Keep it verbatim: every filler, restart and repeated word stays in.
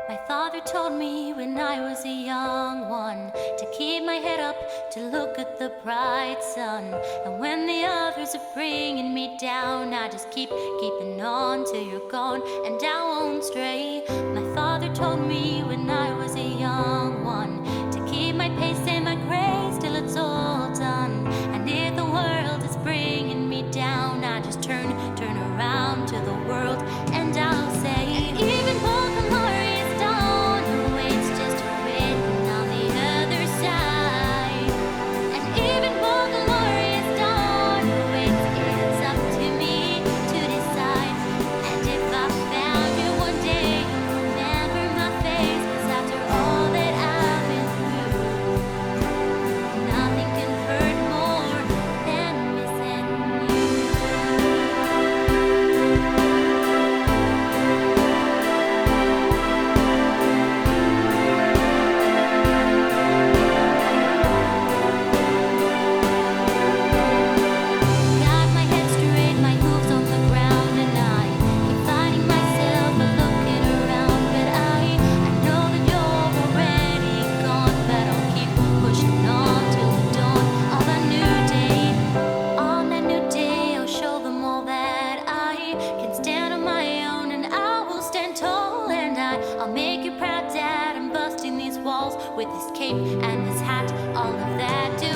My father told me when I was a young one to keep my head up, to look at the bright sun. And when the others are bringing me down, I just keep keeping on till you're gone and I won't stray. My father told me when I was a young one to keep my pace and my grace till it's all done. And if the world is bringing me down, I just turn, turn around to the world and I'll say, even more glorious dawn awaits just written on the other side. And even more glorious dawn awaits, it's up to me to decide. And if I found you one day, you'll remember my face, 'cause after all that I've been through, nothing can hurt more than missing you. Got my head straight, my hooves on the ground, and I keep finding myself a looking around. But I, I know that you're already gone, but I'll keep pushing on till the dawn of a new day. On that new day, I'll show them all that I can stand on my own, and I will stand tall. And I, I'll make you proud, Dad. I'm busting these walls with this cape and this hat, all of that.